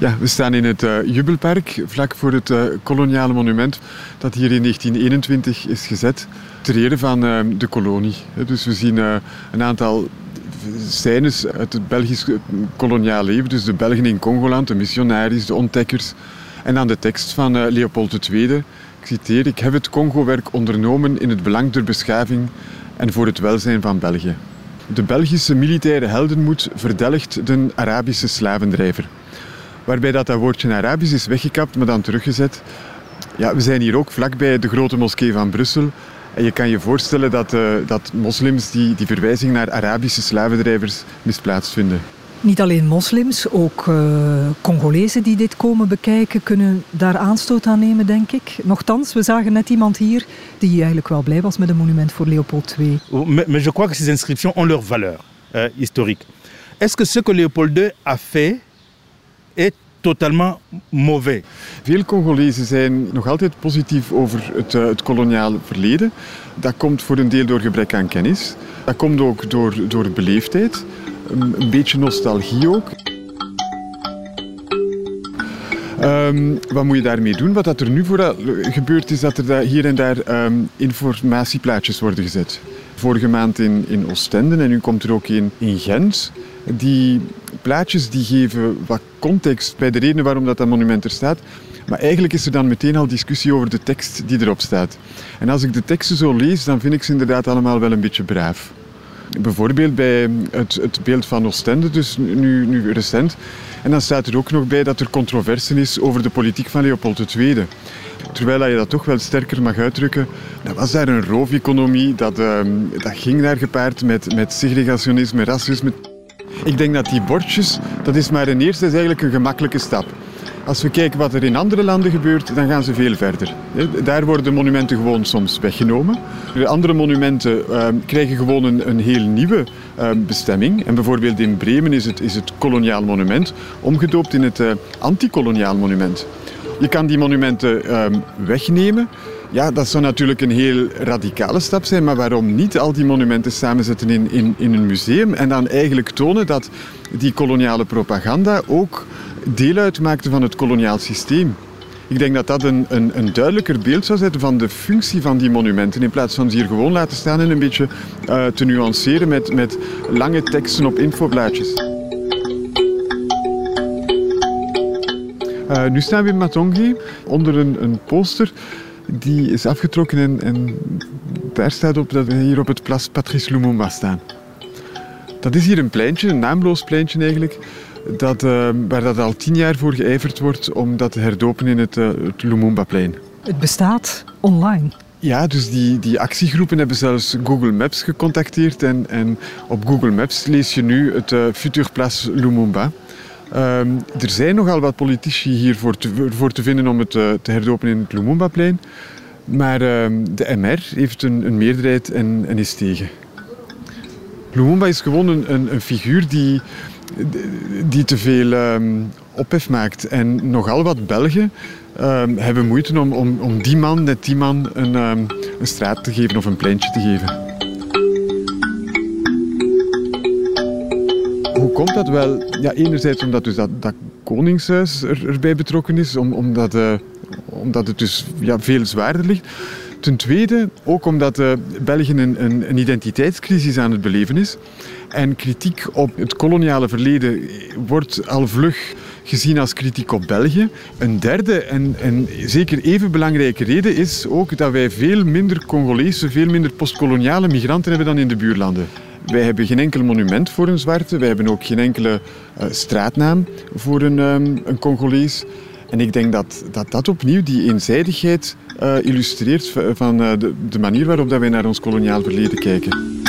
Ja, we staan in het Jubelpark, vlak voor het koloniale monument dat hier in 1921 is gezet ter ere van de kolonie. Dus we zien een aantal scènes uit het Belgisch koloniaal leven, dus de Belgen in Congoland, de missionaries, de ontdekkers. En dan de tekst van Leopold II. Ik citeer: "Ik heb het Congo-werk ondernomen in het belang der beschaving en voor het welzijn van België. De Belgische militaire heldenmoed verdelgt de Arabische slavendrijver." Waarbij dat woordje Arabisch is weggekapt, maar dan teruggezet. Ja, we zijn hier ook vlakbij de grote moskee van Brussel. En je kan je voorstellen dat moslims die verwijzing naar Arabische slavendrijvers misplaatst vinden. Niet alleen moslims, ook Congolezen die dit komen bekijken kunnen daar aanstoot aan nemen, denk ik. Nochtans, we zagen net iemand hier die eigenlijk wel blij was met een monument voor Leopold II. Mais je crois que ces inscriptions ont leur valeur historique. Est-ce que ce que Léopold II a fait est totalement mauvais? Veel Congolezen zijn nog altijd positief over het koloniale verleden. Dat komt voor een deel door gebrek aan kennis. Dat komt ook door beleefdheid. Een beetje nostalgie ook. Wat moet je daarmee doen? Wat er nu vooral gebeurt is dat er hier en daar informatieplaatjes worden gezet. Vorige maand in Oostende en nu komt er ook een in Gent. Die plaatjes die geven wat context bij de reden waarom dat monument er staat. Maar eigenlijk is er dan meteen al discussie over de tekst die erop staat. En als ik de teksten zo lees, dan vind ik ze inderdaad allemaal wel een beetje braaf. Bijvoorbeeld bij het beeld van Oostende, dus nu recent. En dan staat er ook nog bij dat er controverse is over de politiek van Leopold II. Terwijl je dat toch wel sterker mag uitdrukken. Dat was daar een roof-economie, dat ging daar gepaard met segregationisme, racisme. Ik denk dat die bordjes, dat is maar dat is eigenlijk een gemakkelijke stap. Als we kijken wat er in andere landen gebeurt, dan gaan ze veel verder. Daar worden monumenten gewoon soms weggenomen. De andere monumenten krijgen gewoon een heel nieuwe bestemming. En bijvoorbeeld in Bremen is het koloniaal monument omgedoopt in het antikoloniaal monument. Je kan die monumenten wegnemen. Ja, dat zou natuurlijk een heel radicale stap zijn, maar waarom niet al die monumenten samenzetten in een museum en dan eigenlijk tonen dat die koloniale propaganda ook deel uitmaakte van het koloniaal systeem. Ik denk dat dat een duidelijker beeld zou zetten van de functie van die monumenten, in plaats van ze hier gewoon laten staan en een beetje te nuanceren met lange teksten op infoblaadjes. Nu staan we in Matonge onder een poster. Die is afgetrokken en daar staat op dat we hier op het Place Patrice Lumumba staan. Dat is hier een pleintje, een naamloos pleintje eigenlijk, waar dat al 10 jaar voor geijverd wordt om dat te herdopen in het Lumumba-plein. Het bestaat online. Ja, dus die actiegroepen hebben zelfs Google Maps gecontacteerd en op Google Maps lees je nu het Futur Place Lumumba. Er zijn nogal wat politici hier voor te vinden om het te herdopen in het Lumumba-plein. Maar de MR heeft een meerderheid en is tegen. Lumumba is gewoon een figuur die te veel ophef maakt. En nogal wat Belgen hebben moeite om die man een straat te geven of een pleintje te geven. Hoe komt dat wel? Ja, enerzijds omdat dus dat koningshuis erbij betrokken is, omdat het dus veel zwaarder ligt. Ten tweede ook omdat België een identiteitscrisis aan het beleven is. En kritiek op het koloniale verleden wordt al vlug gezien als kritiek op België. Een derde en zeker even belangrijke reden is ook dat wij veel minder Congolese, veel minder postkoloniale migranten hebben dan in de buurlanden. Wij hebben geen enkel monument voor een zwarte. Wij hebben ook geen enkele straatnaam voor een Congolees. En ik denk dat opnieuw die eenzijdigheid illustreert van de manier waarop dat wij naar ons koloniaal verleden kijken.